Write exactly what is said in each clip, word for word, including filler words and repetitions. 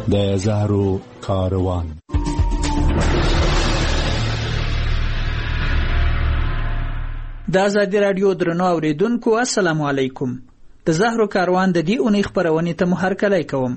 د زهرو کاروان. د آزادي رادیو درنو اوریدونکو السلام علیکم. د زهرو کاروان د دې اونۍ خبرونې ته مو هرکلی کوم.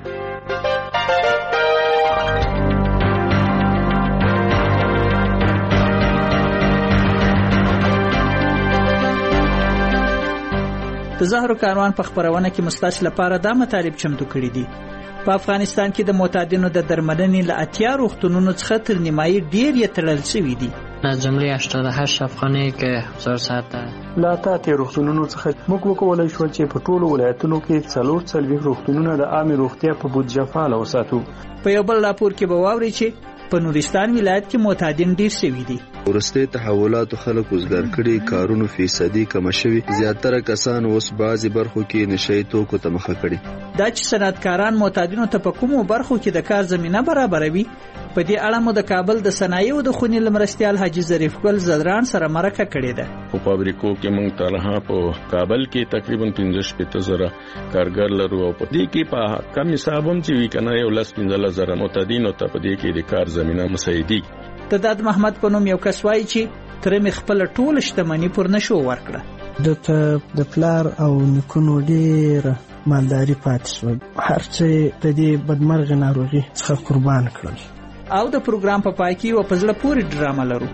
د زهرو کاروان په خبرونه کې مستاسو لپاره دا مطالب چمتو کړي دي. په افغانستان کې د معتادینو د درملنې له اتیا روغتونونو څخه تر نیمایي ډیر یې تړل شوي دي. از جمله هشتاد و هشت افغانی که هزار ساعت لا اتیا روغتونونو څخه موږ وکولای شو چې په ټولو ولایتونو کې څلور څلوېښت روغتونونه د عامه روغتیا په بودجه فعال وساتو. په یو بل راپور کې به واورئ چې په نورستان ولایت کې معتادین ډیر شوي دي. ورسته تحولات خلک وزګار کړي، کارونو فیصدي کم شوي، زیاتره کسان اوس بعضی برخو کې نشي توکو ته مخه کړي. دا چې صنعتکاران معتادینو ته په کومو برخو کې د کار زمينه برابروي، په دې اړه مو د کابل د صنایعو د خونې لمرستیال حاجی ظریف ګل زدران سره مرکه کړې ده. په فابریکو کې موږ ترها په کابل کې تقریبا پنځه شپږ زره کارګر لرو او په دې کې په کم حساب هم چې وی کنه یو لس پنځه زره معتادینو ته په دې کې د کار زمينه مساعدي. تداد محمد په نوم یو کس وایي چې تر می خپل ټول شتمنۍ پر نشو ورکړه. د د پلار او نکونو ډیر مالداري پاتې شو، هر څه د دې بدمرغ ناروغي څخه قربان کړل. او د پروګرام په پای کې و په زړه پورې ډرامه لرو.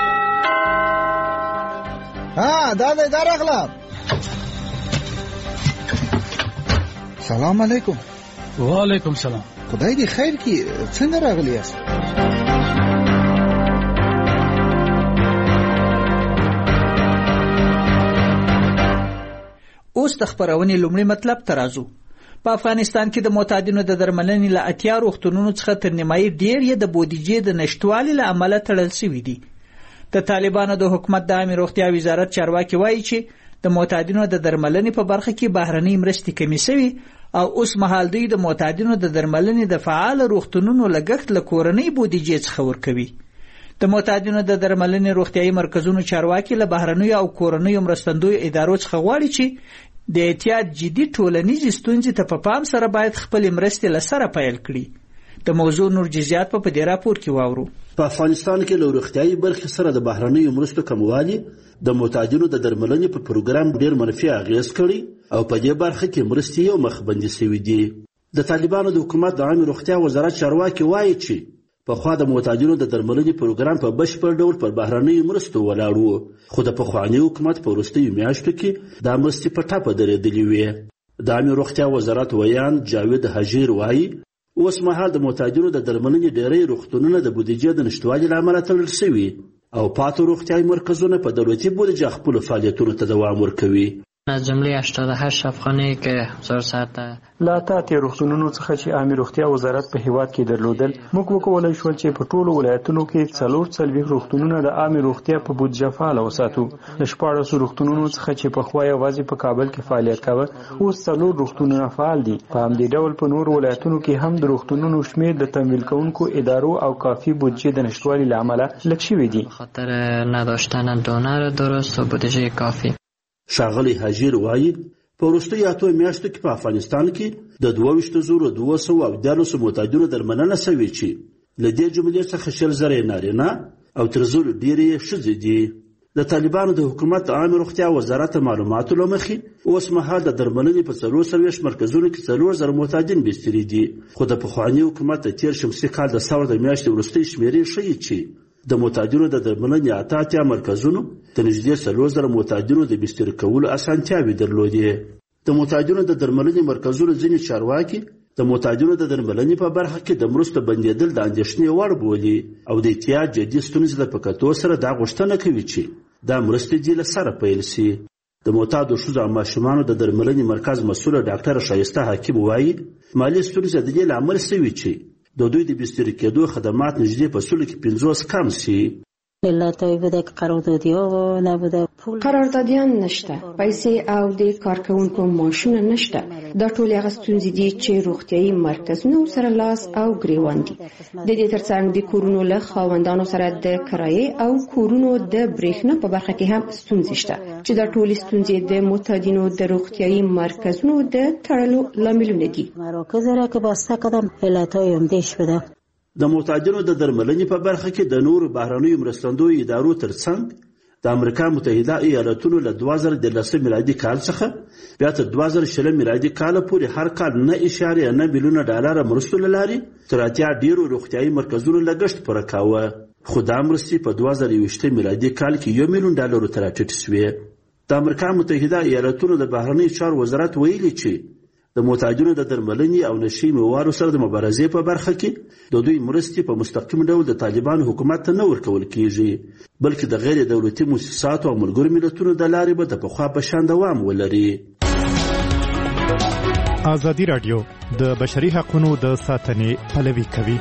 ها دا دې درغله. سلام علیکم. وعلیکم سلام. خدای دې خیر کړي. څنګه راغلی یاست؟ اوس د خبرونې لومړی مطلب ته راځو. په افغانستان کې د معتادینو د درملنې له اتیا روغتونونو څخه تر نیمایي ډیر یې د بودیجې د نشټوالي له امله تړل شوي دي. د طالبانو د حکومت د عامه روغتیا وزارت چارواکي وایي چې د معتادینو د درملنې په برخه کې بهرنۍ مرستې کمې شوي او اوس مهال دوی د معتادینو د درملنې د فعال روغتونونو لګښت له کورنۍ بودیجې څخه ورکوي. د معتادینو د درملنې روغتیايي مرکزونو چارواکي له بهرنیو او کورنیو مرستندویو ادارو څخه غواړي چې د احتیاط جدي ټولنیزې ستونزې ته په پام سره باید خپل مرستې له سره پیل کړي. د موضوع نور جزئیات په دې راپور کې واورو. په افغانستان کې له روغتیايي برخې سره د بهرنیو مرستو کموالی د معتادینو د درملنې په پروګرام ډیر منفي اغیز کړی او په دې برخه کې مرستې یو مخبندي شوي دي. د طالبانو د حکومت د عامه روغتیا وزارت چارواکي وایي چې په خوا د معتادینو د درملنې پروګرام په بشپړ ډول پر بهرنیو مرستو ولاړ و، خو د پخواني حکومت په وروستیو میاشتو کې دا مرستې په ټاپه درېدلې وې. د عامه روغتیا وزارت ویان جاوید حجیر وایي اوس مهال د معتادینو د درملنې ډېری روغتونونه د بودیجې د نشتوالي له امله تړل شوي او پاتې روغتیايي مرکزونه په دولتي بودیجه خپلو فعالیتونو ته دوام ورکوي. از جمله هشتاد و هشت افغانی که هزار ساعت لا اتیا روغتونونو څخه چې عامه روغتیا وزارت په هیواد کې درلودل، موږ وکولای شو چې په ټولو ولایتونو کې څلور څلوېښت روغتونونه د عامه روغتیا په بودجه فعال وساتو. د شپاړسو روغتونونو څخه چې په خوا یوازې په کابل کې فعالیت کاوه، اوس څلور روغتونونه فعال دي. په همدې ډول په نور ولایتونو کې هم د روغتونونو شمیر د تمویل کوونکو ادارو او کافی بودجه د نشتوالي له امله لږ شوی دي. خاطر نداشتن دونر درست و بودجه کافی. ښاغلی حجیر وایي په وروستیو اتو میاشتو کې په افغانستان کې د دوه ویشت زره دوه سوه او دیارلسو معتادینو درملنه شوې چې له دې جملې څخه شل زره نارینه او تر زرو ډېرې یې ښځې دي. د طالبانو د حکومت د عامه روغتیا وزارت معلوماتو له مخې اوس مهال د درملنې په څلور څلوېښت مرکزونو کې څلور زره معتادین بستري دي، خو د پخواني حکومت د تېر شمسي کال د ثور د میاشتې وروستۍ شمېرې ښیي چې د معتادینو د درملنې اته اتیا مرکزونو د نږدې څلور زره معتادینو د بستر کولو اسانتیاوې درلودې. د معتادینو د درملنې مرکزونو ځینې چارواکي د معتادینو د درملنې په برخه کې د مرستو بندېدل د اندېښنې وړ بولي او د احتیاط جدي ستونزې له په کتو سره دا غوښتنه کوي چې دا مرستې دې له سره پیل شي. د معتادو ښځو او ماشومانو د درملنې مرکز مسؤله ډاکټره ښایسته حکیم وایي مالي ستونزې د دې لامل شوي چې د دوی د بستر کېدو خدمات نږدې په سلو کې پنځوس کم شي. قراردادیان نشته، پیسې او د کارکونکو معاشونه نشته. دا ټول هغه ستونزې دي چې روغتیايي مرکزونه سره لاس او ګریوان دي. د دې ترڅنګ د کورونو له خاوندانو سره د کرایې او کورونو د برېښنا په برخه کې هم ستونزې شته چې دا ټول ستونزې د معتادینو د روغتیايي مرکزونو د تړلو لاملونه دي. د معتادینو د درملنې په برخه کې د نورو بهرنیو مرستندویو ادارو ترڅنګ د امریکا متحده ایالاتونو له دوه زره دولسم میلادي کال څخه بیا تر دوه زره شلم میلادي کال پورې هر کال نه اعشاریه نه میلیونه ډالر مرستو له لارې تر اتیا ډیرو روغتیايي مرکزونو لګښت پوره کاوه. خو دا مرستې په دوه زره یوویشتم میلادي کال کې یو میلیون ډالرو ته راټیټې شوې. د امریکا متحده ایالاتونو د بهرنیو چارو وزارت ویلي چې د معتادینو د درملنې او نشي موادو سره د مبارزې په برخه کې د دوی مرستې په مستقیم ډول د طالبانو حکومت ته نه ورکول کیږي، بلکې د غیر دولتي مؤسساتو او ملګرو ملتونو د لارې به د پخوا په شان دوام ولري. ازادي راډیو د بشري حقوقو د ساتنې پلوي کوي.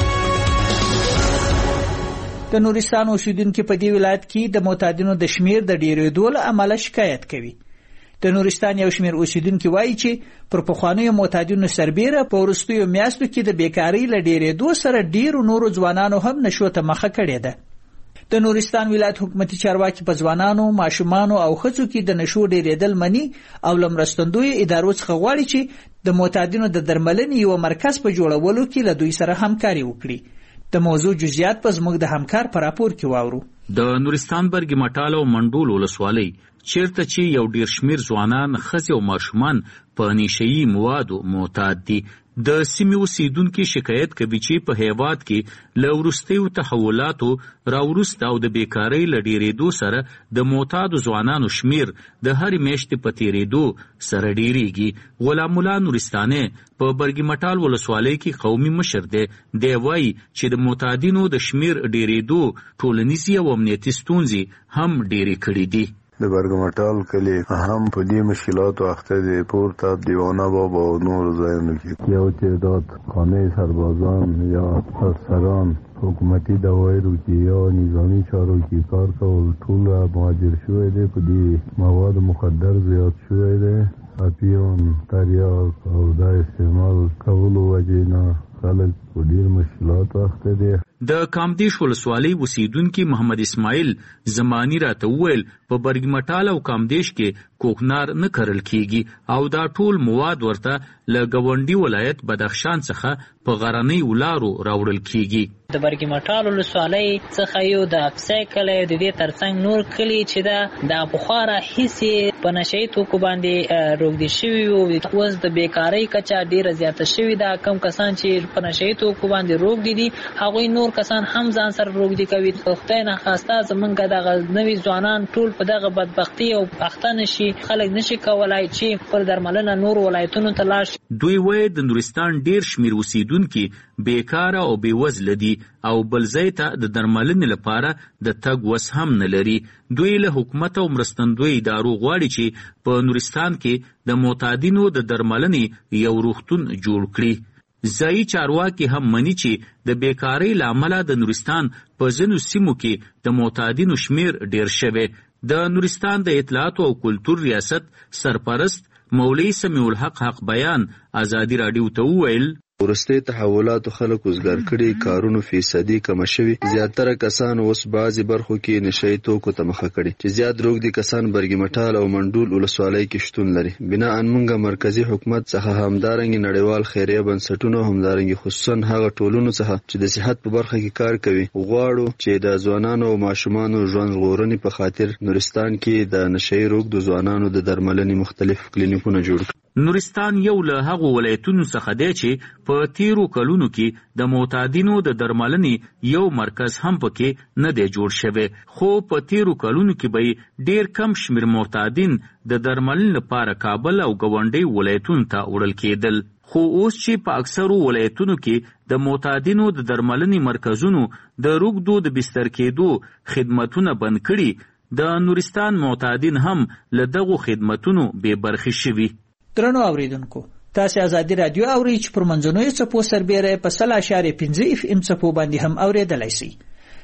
د نورستان اوسیدونکو په دې ولایت کې د معتادینو د شمیر د ډیرېدو له امله شکایت کوي. د نورستان یو شمیر اوسیدونکو وایي چې پر پخوانیو معتادینو سربېره په وروستیو میاشتو کې د بیکاری له ډیرېدو سره ډیرو نورو ځوانانو هم نشو ته مخه کړې ده. د نورستان ولایت حکومتي چارواکي په ځوانانو، ماشومانو او ښځو کې د نشو ډیرېدل مني او لمرستندوی ادارو څخه غواړي چې د معتادینو د درملنې یو مرکز په جوړولو کې له دوی سره همکاري وکړي. د موضوع جزئیات په زموږ د همکار په راپور کې واورو. د نورستان برګ مټال او منډول ولسوالۍ چیرته چې یو ډیر شمیر ځوانان، ښځې او ماشومان په نشهیي موادو معتاد دي. د سیمې اوسیدونکو شکایت کوي چې په هیواد کې له وروستیو تحولاتو راوروسته او د بیکارۍ له ډیرېدو سره د معتادو ځوانانو شمیر د هرې میاشتې په تیرېدو سره ډیریږي. غلام الله نورستاني په برګ مټال ولسوالۍ کې قومي مشر دی. دی وایي چې د معتادینو د شمیر ډیرېدو ټولنیزې او امنیتي ستونزې هم ډیرې کړې دي. د برګمټال کلی هم په دې مشکلاتو اخته دی. پورته دیوانه بابا او نور ځایونو کې یو تعداد خانه سربازان یا افسران حکومتي دوايرو کې یا نظامی چارو کې کار کول ټول مهاجر شوی دی. په دې مواد مخدر زیات شوی دی. اپیون، تریاک او دا استعمال کولو وجې نه خلک په ډېر مشکلاتو اخته دي. د کامدیش ولسوالۍ اوسیدونکي محمد اسماعیل زمانی راته وویل په برګ مټال او کامدیش کې کوکنار نه کرل کیږي او دا ټول مواد ورته له ګاونډي ولایت بدخشان څخه په غرنۍ ولارو راوړل کیږي. د برګ مټال ولسوالۍ څخه یو د اکسای کلی د دې ترڅنګ نور کلی چې دا د بخارا هیڅ په نشئی توکو باندې روغدي شوی او اوس د بیکاری کچا ډیره زیاته شوی دا. کم کسان چې په نشئی توکو باندې روغدي دي هغه نور کسان هم ځان سره روغدي کوي. خدای نه خواسته زمونږ دغه نوی ځوانان ټول په دغه بدبختی او پښتنه شي، خلک نشي کولای چې پر درملنه نور ولایتونو ته لاړ شي. دوی وایي د نورستان ډیر شمیر اوسیدونکي بیکاره او بیوزله دي او بل ځای ته د درملنې لپاره د تګ وس هم نه لري. دوی له حکومت او مرستندوی ادارو غواړي چې په نورستان کې د معتادینو د درملنې یو روغتون جوړ کړي. ځایي چارواکي هم مني چې د بیکاری له امله د نورستان په ځینو سیمو کې د معتادینو شمیر ډیر شوی. د نورستان د اطلاعات او کلتور ریاست سرپرست مولوی سمیع الحق حق بیان ازادي راډیو ته وویل ورسته تحولاتو خلک وزګار کړي، کارونو فیصدي کم شوي. زیاتره کسان اوس بعضی برخو کې نشئی توکو ته مخه کړي چې زیات روغ دي کسان برګ مټال او منډول ولسوالۍ کې شتون لري. بنا ان موږ مرکزی حکومت څخه همدارنګ نړیوال خیریه بنسټونو همدارنګ خصوصا هغه ټولونو څخه چې د صحت په برخه کې کار کوي غواړو چې د ځوانانو او ماشومانو ژوند ژغورنې په خاطر نورستان کې د نشئی روغ د ځوانانو د درملنې مختلف کلینیکونه جوړ کړي. نورستان یو له هغو ولایتونو څخه دی چې په تیرو کلونو کې د معتادینو د درملنې یو مرکز هم پکې نه دی جوړ شوی. خو په تیرو کلونو کې به ډیر کم شمیر معتادین د درملنې لپاره کابل او ګاونډي ولایتونو ته وړل کېدل. خو اوس چې په اکثرو ولایتونو کې د معتادینو د درملنې مرکزونو د روغدو د بستر کېدو خدمتونه بند کړي، د نورستان معتادین هم له دغو خدمتونو بې برخې شوي. درنو اوریدونکو، تاسو ازادي رادیو اورئ چې پر منځنوي څپو سربېره په سل اشاریه پنځه اف ام څپو باندې هم اوریدلای شئ.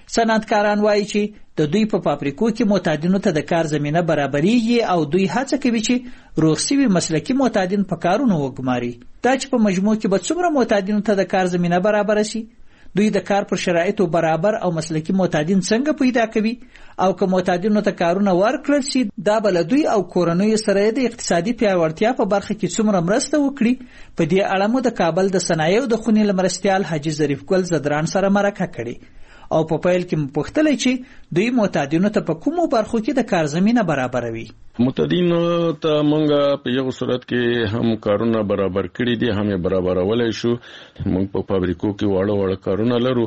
صنعتکاران وایي چې د دوی په فابریکو کې معتادینو ته د کار زمینه برابرېږي او دوی هڅه کوي چې روغ شوي مسلکي معتادین په کارونو وګماري. دا چې په مجموع کې به څومره معتادینو ته د کار زمینه برابره شي، دوی د کار پر شرایطو برابر او مسلکي معتادین څنګه پیدا کوي، او که معتادینو ته کارونه ورکړل شي دا به له دوی او کورنیو سره د اقتصادي پیاوړتیا په برخه کې څومره مرسته وکړي. په دې اړه مو د کابل د صنایعو د خونې له مرستیال حاجي ظریف ګل زدران سره مرکه کړې او په پیل کې مو پوښتلی چې دوی معتادینو ته په کومو برخو کې د کار زمینه برابروي. معتادینو ته موږ په یو صورت کې هم کارونه برابر کړي دي، هم یې برابرولای شو. موږ په فابریکو کې واړه واړه کارونه لرو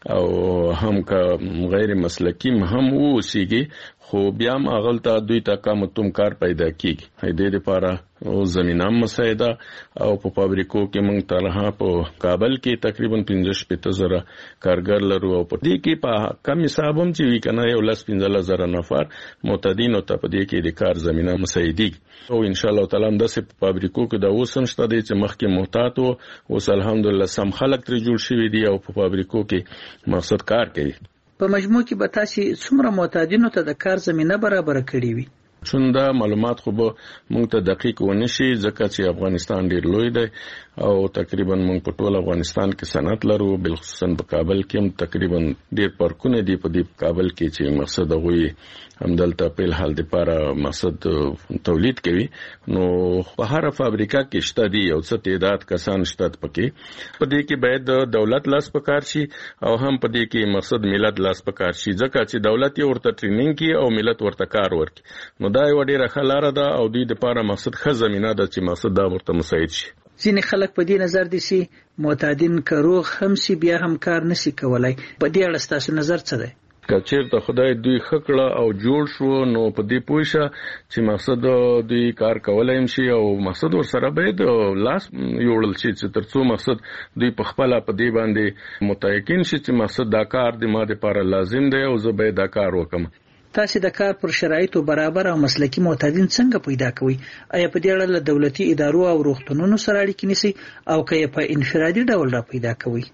او هم که غیر مسلکي هم اوسېږي، خو بیا هم هغلته دوی ته کم تم کار پیدا کیږي. دې لپاره او زمینه مساعده او په فابریکو کې موږ تنها په کابل کې تقریبا پنځه شپېته زره کارګر لرو او په دې کې په کم حساب هم چې وي کنه یو لس پنځه زره نفر معتادینو ته په دې کې د کار زمینه مساعدېږي او ان شاء الله تعالی همداسې په فابریکو کې دا اوس هم شته دی چې مخکې محتاط و، اوس الحمدلله سم خلک ترې جوړ شوي دي او په فابریکو کې مقصد کار کوي. په مجموع کې به تاسې څومره معتادینو ته د کار زمینه برابره کړې وي؟ چون دا معلومات خو به موږ ته دقیق ونه شي ځکه چې افغانستان ډیر لوی دی او تقریبا موږ په ټول افغانستان کې صنعت لرو، بلخصوصا په کابل کې هم تقریبا ډیر پارکونه دي په دې کابل کې چې مقصد هغوی همدلته په الحال لپاره مقصد تولید کوي. نو په هر فابریکه کې شته دي یو څه تعداد کسان شته پکې، په دې کې باید دولت لاس پکار شي او هم په دې کې مقصد ملت لاس پکار شي ځکه چې دولت یې ورته ټریننګ کوي او ملت ورته کار ورکړي. نو دا یو ډیره ښه لاره ده او دوی لپاره مقصد ښه زمینه ده چې مقصد دا ورته مساعد شي. ځینې خلک په دې نظر دي چې معتادین که روغ هم شي بیا هم کار نشي کولای. په دې اړه ستاسو نظر څه دی؟ که چېرته خدای دوی ښه کړه او جوړ شو نو په دې پوه شه چې مقصد دوی کار کولی هم شي او مقصد ورسره باید لاس یوړل شي چې تر څو مقصد دوی په خپله په دې باندې متیقن شي چې مقصد دا کار د ما دپاره لازم دی او زه باید دا کار وکړم. تاسې د کار پر شرایطو برابر او مسلکي معتادین څنګه پیدا کوئ؟ آیا په دې اړه له دولتي ادارو او روغتونونو سره اړیکې نیسئ او که یې په انفرادي ډول را پیدا کوئ؟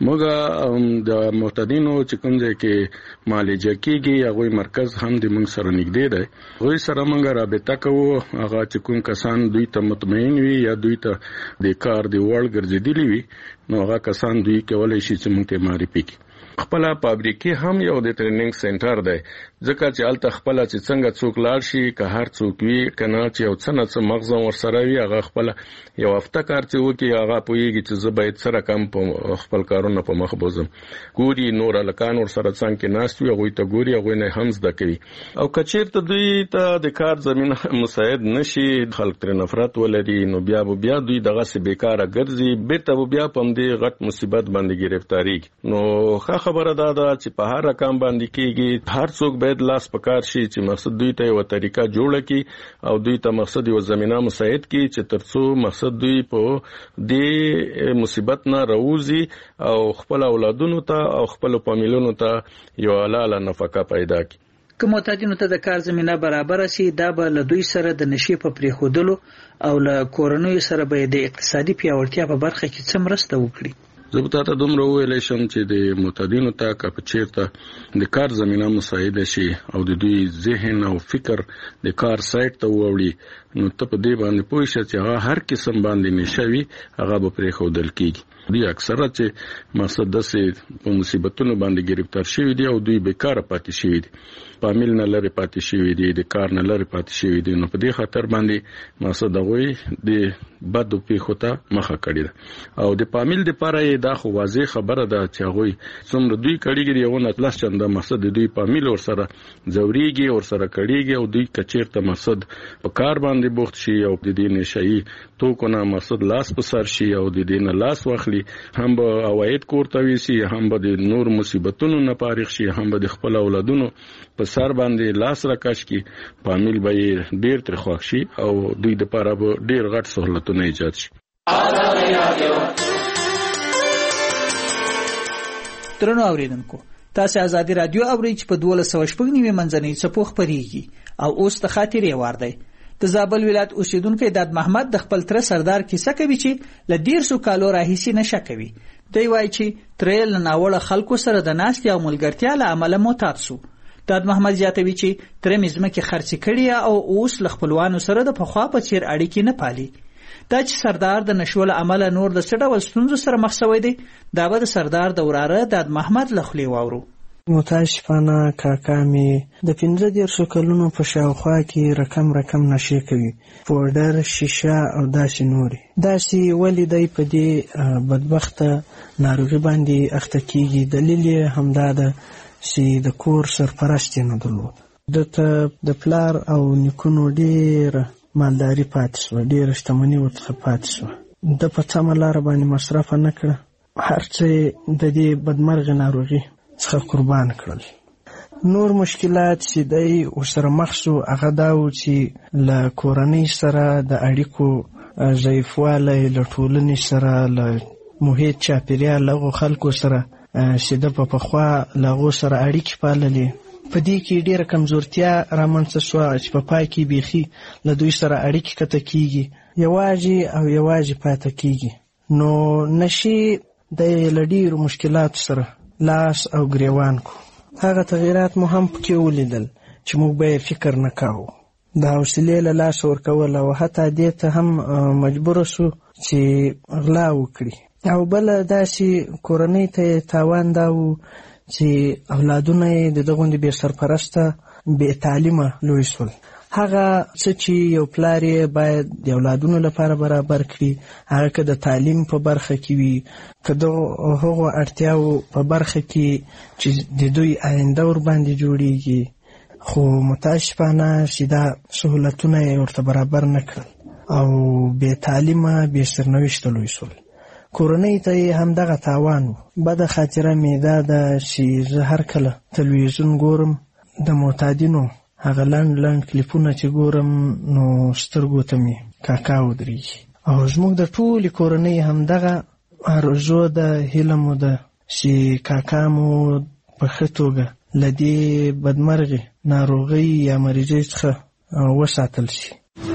موږ د معتادینو چې کوم ځای کې معالجه کیږي هغوی مرکز هم د موږ سره نږدې دی، هغوی سره موږ رابطه کوو. هغه چې کوم کسان دوی ته مطمئن وي یا دوی ته د کار د وړ ګرځېدلي وي نو هغه کسان دوی کولی شي چې موږ ته معرفي کړي. خپله فابریکې هم یو د ټریننګ سنټر دی ځکه چې هلته خپله چې څنګه څوک لاړ شي که هر څوک وي که نه چې یو څه نه څه مغز ورسره وي هغه خپله یو هفته کار چې وکړي هغه پوهېږي چې زه باید څه رقم په خپل کارونه په مخ بوځم. ګوري نور هلکان ورسره څنګ کې ناست وي هغوی ته ګوري، هغوی نه هم زده کوي. او که چېرته دوی ته د کار زمینه مساعد نشي، خلک ترې نفرت ولري نو بیا به بیا دوی دغسې بېکاره ګرځي، بېرته به بیا په همدې غټ مصیبت باندې ګرفتارېږي. نو ښه خبره دا ده چې په هر رقم باندې کېږي هر څوک باید لاس پکار شي چې مقصد دوی ته یو طریقه جوړه کړي او دوی ته مقصد یو زمینه مساعد کړي چې تر څو مقصد دوی په دې مصیبت نه راوځي او خپل اولادونو ته او خپل فامیلونو ته یو حلاله نفقه پیدا کړي. که معتادینو ته د کار زمینه برابره شي دا به له دوی سره د نشې په پرېښودلو او له کورنیو سره به د اقتصادي پیاوړتیا په برخه کې څه مرسته وکړي. زه به تاته دومره وویلی شم چې د معتادینو ته که په چېرته د کار زمینه مساعده شي او د دوی ذهن او فکر د کار سایټ ته واوړي نو ته په دې باندې پوه شه چې هغه هر قسم باندې نشه وي هغه به پرېښودل کېږي. دوی اکثره چې مقصد داسې په مصیبتونو باندې ګرفتار شوي دي او دوی بېکاره پاتې شوي دي، فامیل نه لرې پاتې شوي دي، د کار نه لرې پاتې شوي دي. نو په دې خاطر باندې مقصد هغوی د بدو پیښو ته مخه کړې ده او د فامیل دپاره یې دا خو واضح خبره ده چې هغوی څومره دوی کړېږي د هغو نه لس چنده مقصد د دوی فامیل ورسره ځورېږي، ورسره کړېږي او دوی که چېرته مقصد په کار باندې بوخت شي او د دې نشهیي توکو نه مقصد لاس په سر شي او د دې نه لاس واخلي هم به عواید کور ته ویسي، هم به د نور مصیبتونو نه فارغ شي، هم به د خپل اولادونو په سر باندې لاس راکش کی، فامیل به یې ډېر ترې خوښ شي او دوی دپاره به ډېر غټ سهولتونه ایجاد شي. درنو اوریدونکو، تاسو آزادي رادیو اورئ چې په دولس سوه شپږ نوي منځنۍ څپو خپرېږي او اوس د خاطرې وار دی. د زابل ولایت اوسیدونکی داد محمد د خپل تره سردار کیسه کوي چې له ډېر څو کالو راهیسې نشه کوي. دی وایي چې ترې له ناوړه خلکو سره د ناستې او ملګرتیا له امله معتاد سو. داد محمد زیاتوي چې ترې مې ځمکې خرڅې کړي او اوس له خپلوانو سره د پخوا په څیر اړیکې نه پالي. دا چې سردار د نشو له امله نور د څه ډول ستونزو سره مخ شوی دی، دا به د سردار د وراره داد محمد له خولې واورو. متاسفانه کاکا مې د پنځه دېرشو کلونو په شاوخوا کې رقم رقم نشې کوي، پوډر، شیشه او داسې نورې. داسې ولې دی په دې بدبخته ناروغي باندې اخته کیږي؟ دلیل یې همدا ده چې د کور سرپرست یې نه درلود. دته د پلار او نیکونو ډېره مالداري پاتې شوه، ډېره شتمني ورڅخه پاتې شوه. ده په سمه لاره باندې مصرفه نه کړه، هر څه د دې بدمرغې ناروغي څخه قربان کړل. نور مشکلات چې دی ورسره مخ شو هغه دا و چې له کورنۍ سره د اړیکو ضعیفوالی، له ټولنې سره، له محیط چاپېریال، له هغو خلکو سره چې ده په پخوا له هغو سره اړیکې پاللې، په دې کې ډېره کمزورتیا رامنځته شوه چې په پای کې بیخي له دوی سره اړیکې قطع کېږي، یوازې او یوازې پاتې کېږي. نو نشي د له ډېرو مشکلاتو سره لاس او ګریوان کو. هغه تغییرات مو هم پکې ولیدل چې موږ به یې فکر نه کاوه. د حوصلې له لاسه ورکول او حتی دې ته هم مجبوره سو چې غلا وکړي. او بله داسې کورنۍ ته یې تاوان دا و چې اولادونه یې د دغه غوندې بې سرپرسته، بې تعلیمه لوی شول. هغه څه چې یو پلار یې باید د اولادونو لپاره برابر کړي، هغه که د تعلیم په برخه کې وي، که د هغو اړتیاو په برخه کې چې د دوی آینده ورباندې جوړیږي، خو متاسفانه چې دا سهولتونه یې ورته برابر نه کړل او بې تعلیمه، بې سرنوشته لوی شول. کورنۍ ته یې همدغه تاوان و. بده خاطره مې دا ده چې زه هر کله تلویزیون ګورم، د معتادینو هغه لنډ لنډ کلیپونه چې ګورم نو سترګو ته مې کاکا ودرېږي. او زموږ د ټولې کورنۍ همدغه آرزو ده، هیله مو ده چې کاکا مو په ښه توګه له دې بدمرغې ناروغۍ یا مریضۍ څخه وساتل شي.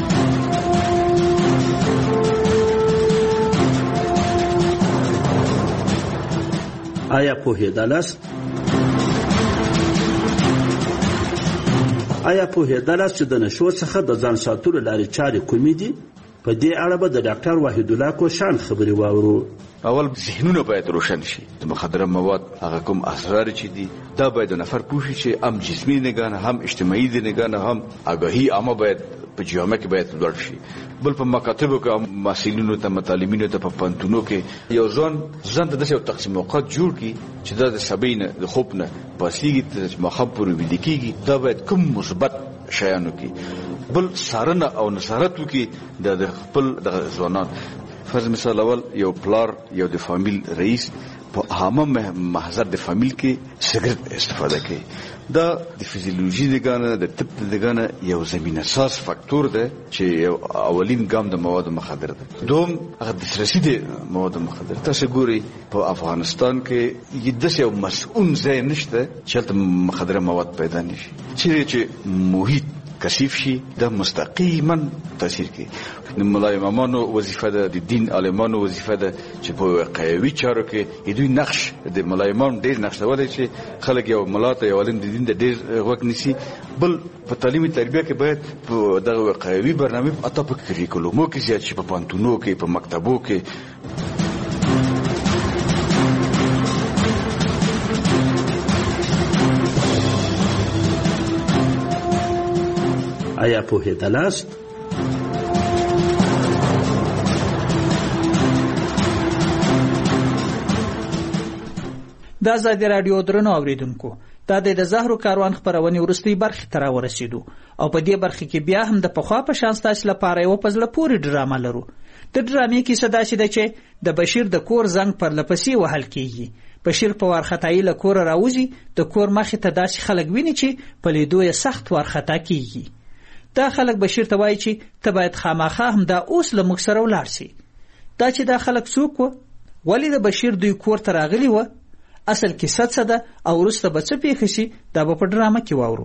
آیا پوهېدلاست آیا پوهېدلاست چې د نشو څخه د ځان ساتلو لارې چارې کومې دي؟ په دې اړه به د ډاکټر وحیدالله کوشان خبرې واورو. اول ذهنونه باید روشن شي. د مخدره مواد هغه کوم اسرار چې دي دا باید د نفر پوه شي چې هم جسمي نگاه، هم اجتماعي نگاه، هم آگاهي عامه باید په جامعه کې باید لوړ شي. بل په مکاتبو کې مسؤلینو ته، متعلمینو ته، په پانتونو کې یو ځان ځان ته داسې یو تقسیم اوقات جوړ کړي چې دا د سبا نه د خوب نه پاسېږي چې ماښام پورې ویده کېږي. دا باید کوم مثبت شیانو کې بل څارنه او نظارت وکړي د خپل د ځوانان. فرض مثال اول یو پلار، یو د فامیل رئیس په عامه محضر د فامیل کې سګرټ استفاده کوي. دا د فیزیولوژي دغه د طب دغه یو زمينه ساز فاکتور ده چې اولین ګام د مواد مخدره ده. دوم هغه د سرسي د مواد مخدره. تاسو ګوري په افغانستان کې یدس یو مسؤل ځای نشته چې مخدره مواد پیدا نشي. چې محیط کثیف شي دا مستقیما تاثیر کوي. د ملای امامانو وظیفه ده، د دین عالمانو وظیفه ده چې په واقعي چارو کې دوی نقش د ملای امام ډېر نقش ولري چې خلک یو ملاته یو علم د دین د ډېر وخت نسی. بل په تعلیمي تربیه کې باید په دغه واقعي برنامه اته په کریکولومو کې زیات شي، په پانتونو کې، په مکتبو کې. آیا پوهېدلاست؟ د ازادي راډیو درنو اوریدونکو، دا د زهرو کاروان خبرونه ورستۍ برخه تر ورسېدو او په دې برخه کې بیا هم د پخوا په شان ستاسو لپاره یو پزله پوری ډرامه لرو. د ډرامې کې صدا شي چې د بشیر د کور زنګ پر لپسې وهل کیږي. بشیر په وارخطایي له کور راوځي، د کور مخې ته داسې خلک ویني چې په لیدو یې سخت وارخطا کیږي. دا خلک بشیر ته وایي چې ته باید خامخا هم دا اوس له موږ سره ولاړ شي. دا چې دا خلک څوک و؟ ولې د بشیر دوی کور ته راغلي و؟ اصل کیسه څه ده او وروسته به څه پیښ شي؟ دا به په ډرامه کې واورو.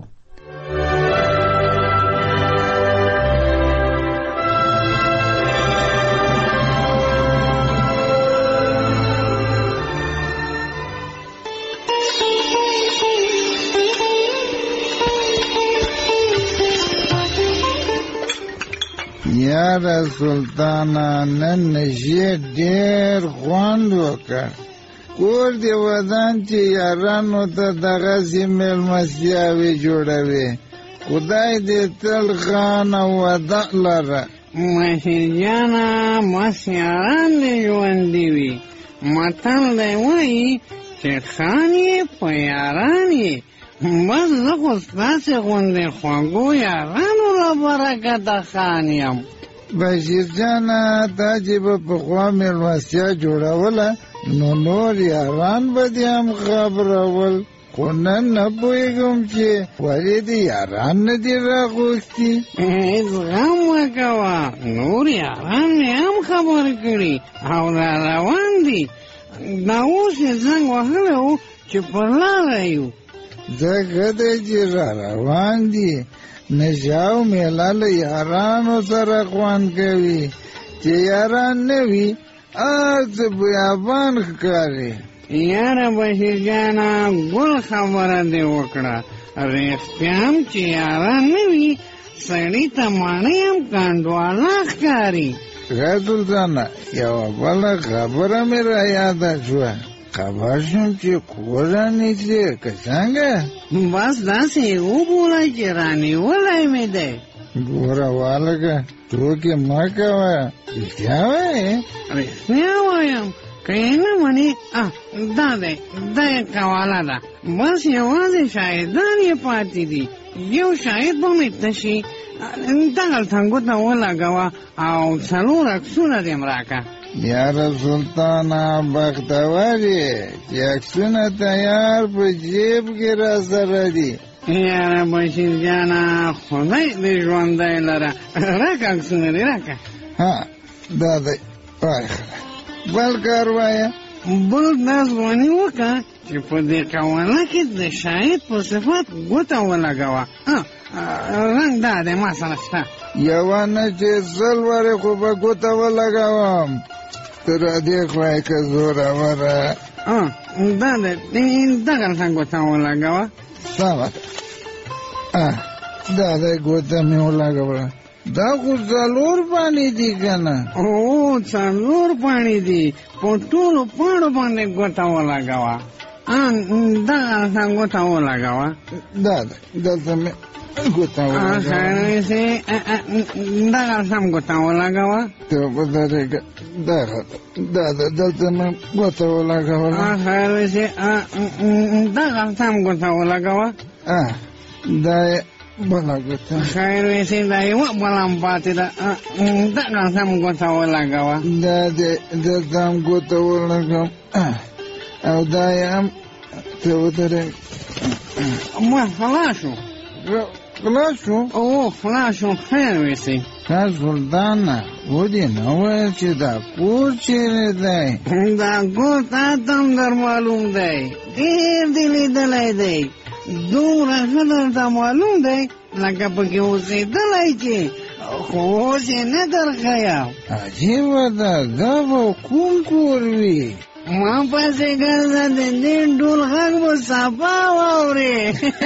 یاره سلطانه نن نشي ډېر خوند وکړ. کور دې ودان چې یارانو ته دغسې مېلمستیاوې جوړوي. خدای دې تل خان او وده لره. مشر جانه مس یاران دې ژوندي وي. متل دی وایي چې خان یې په یاران یې. بس زه خو ستاسې غوندې خوږو یارانو له برکته خان یم. بشیر جانه تا چې به پخوا مېلمستیا جوړوله نو نور یاران به دې هم خبرول. خو نن نه پوهېږم چې ولې دې یاران نه دي راغوښتي. هېڅ غم مه کوه، نور یاران مې هم خبر کړي او را روان دي. دا اوس یې زنګ وهلی و چې پر لاره یو. ځکه دی چې را روان دي. نشه او میله له یارانو سره خوند کوي. چې یاران نه وي هر څه بیابان ښکاري. یاره بشیر جانه ګل خبره دې وکړه. رښتیا هم چې یاران نه وي سړي ته ماڼۍ هم کنډواله ښکاري. ښه سلطانه یوه بله خبره مې را یاده شوه. خبر شوم چې کور رانیسې که څنګه؟ بس داسې یې وبوله چې رانیولی مې دی. ګوره والګه ټوکې مه کوه، رښتیا وایې؟ رښتیا وایم، که یې نه منې دا دی دا یې قواله ده. بس یوازې شاهدان یې پاتې دي. یو شاهد به مې تشي دغلته ګوته ولګوه او څلور عکسونه دې م راکړه. یاره سلطانه بختور یې چې عکسونه تیار په جیب کې را سره دي. یاره بشیر جانه خدای دې ژوندی لره. راکه عکسونه دې راکه. ها دا دی وایه بل کار وایه. بل دا ځواني وکړه چې په دې قواله کې د شاهد په صفت ګوته ولګوه. رنګ دا دی ما سره شته. یوه نه چې سل وارې خو به ګوته ولګوم. ته را دې خوا که زوروره. دا دی دغلته ګوته ولګوه. سمه ده دا دی ګوته مې ولګوله. دا خو څلور پاڼې دي که نه؟ او څلور پاڼې دي. په ټولو پاڼو باندې ګوته ولګوه. دغلته ګوته ولګوه. دا ده دلته مې ګوته ولګوه. دغلته هم ګوته ولګوه. ته به درېږه دغه دا ده دلته مې ګوته ولګوله. دغلته هم ګوته ولګوه. دا یې بله ګوته. خیر ویسې دا یوه بله هم پاتې ده. دغلته هم ګوته ولګوه. دا دې دلته هم ګوته ولګوم او دا یې هم ته ودرېږه. ما خلاص شو. خلاص شو؟ او خلاص شو. خیر ویسې. ښه سلطانه ودې نه ویل چې دا کور چیرې دی؟ دا کور تا ته هم در معلوم دی. ډېر دې لیدلی دی. دومره ښه درته معلوم دی لکه پکې اوسېدلی چې خو اوس یې نه درښیم. عجیبه ده دا به کوم کور وي؟ ما پسې ګرځه د دې ډول غږ به صفا واورې.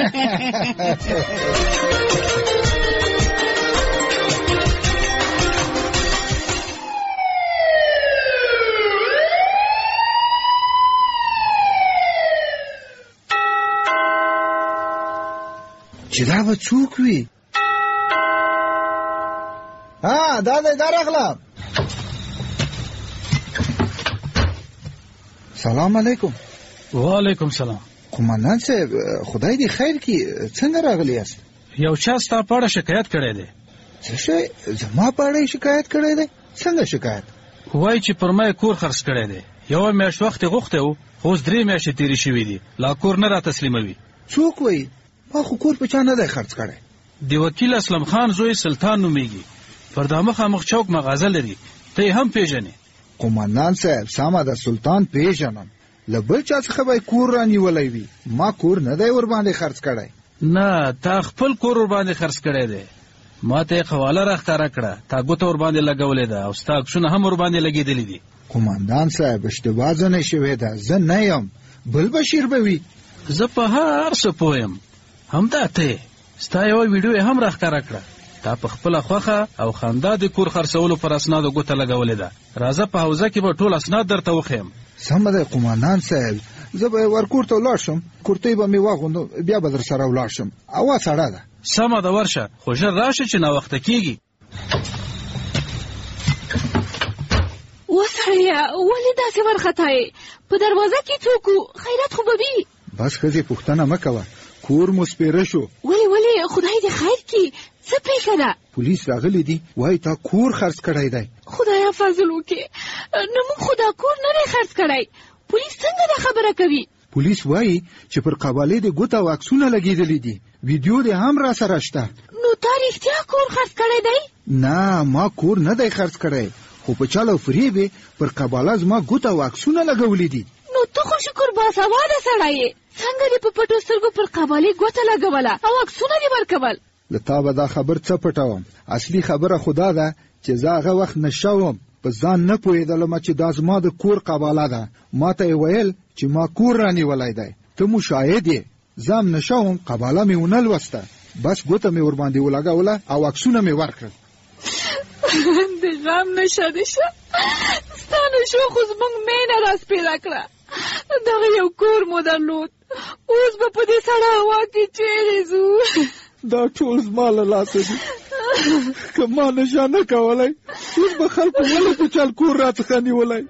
چې دا به څوک وي؟ ها دا دی دا راغلم. سلام علیکم. وعلیکم سلام. قمندان صاحب خدای دې خیر کړي، څنګه راغلی یاست؟ یو چا ستا په اړه شکایت کړی دی. څه شی؟ زما په اړه شکایت کړی دی؟ څنګه شکایت؟ وایي چې پر ما یې کور خرڅ کړی دی. یوه میاشت وخت یې غوښتی و خو اوس درې میاشتې تېرې شوي دي لا کور نه را تسلیموي. څوک وایي؟ ما خو کور په چا نه دی خرڅ کړی. د وکیل اسلم خان زوی سلطان نومیږي. پر دا مخامخ چوک مغازه لري. ته یې هم پیژنې؟ قمندان صاحب سمه ده سلطان پیژنم. له بل چا څخه به کور رانیولی وي. ما کور نه دی ورباندې خرڅ کړی. نه تا خپل کور ورباندې خرڅ کړی دی. ما ته یې قواله راښکاره کړه. تا ګوته ورباندې لګولې ده او ستا عکسونه هم ورباندې لګېدلي دي. قمندان صاحب اشتباه ځنې شوې ده. زه نه یم، بل بشیر به وي. زه په هر څه پوه یم. همدا ته ستا یوه ویډیو یې هم راښکاره کړه. تا په خپله خوښه او خندا د کور خرڅولو پر اسنادو ګوته لګولې ده. راځه په حوزه کې به ټول اسناد درته وښیم. سمه ده قومندان صاحب، زه به ورکور ته ولاړ شم، کورتۍ به مې واغوندم، بیا به در سره ولاړ شم. هوا سړه ده. سمه ده ورشه، خو ژر راشه چې ناوخته کېږي. وسړیه ولې داسې ورختایې؟ په دروازه کې څوک و؟ خیرات خو به وي. بس ښځې پوښتنه مه کوه، کور مو سپېره شو. ولې ولې خدای دې خیر کړي، څه پېښه ده؟ پولیس راغلی دي، وایي تا کور خرڅ کړی دی. خدایه فضل وکړي، نه موږ خو دا کور نه دی خرڅ کړی. پولیس څنګه دا خبره کوي؟ پولیس وایي چې پر قبالې د ګوته او عکسونه لګېدلي دي، ویډیو دې هم را سره شته. نو تا رښتیا کور خرڅ کړی دی؟ نه ما کور نه دی خرڅ کړی، خو په چل او فریب یې پر قباله زما ګوته او عکسونه لګولي دي. نو ته خو شکر باسواده سړی یې، څنګه دې په پټو سترګو پر قبالې ګوته لګوله او عکسونه دې ورکول؟ له تا به دا خبر څه پټوم، اصلي خبره خو دا ده چې زه هغه وخت نشه وم، په ځان نه پوهېدلم چې دا زما د کور قباله ده. ما ته یې ویل چې ما کور رانیولی دی، ته مو شاهد یې. زه هم نشه وم، قباله مې ونه لوسته، بس ګوته مې ورباندې ولګوله او عکسونه مې ورکړل. د غم نشه دې شه، ستا نشو خو زموږ مینه راسپېره کړه. دغه یو کور مو درلود، اوس به په دې سړه هوا کې چیرې ځو؟ دا ټول زما له لاسه دي، که ما نشه نه کولی اوس به خلکو ولې په چل کور راڅخه نیولی.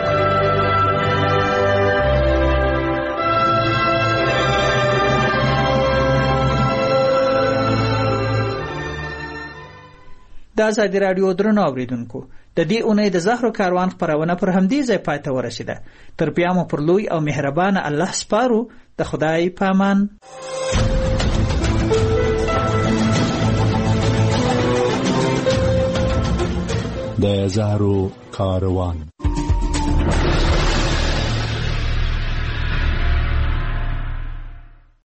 د ازادي راډیو درنو اوریدونکو، د دې اونۍ د زهرو کاروان خپرونه پر همدې ځای پای ته ورسېده. تر بیا مو پر لوی او مهربانه الله سپارو. د خدای په امان. د زهرو کاروان.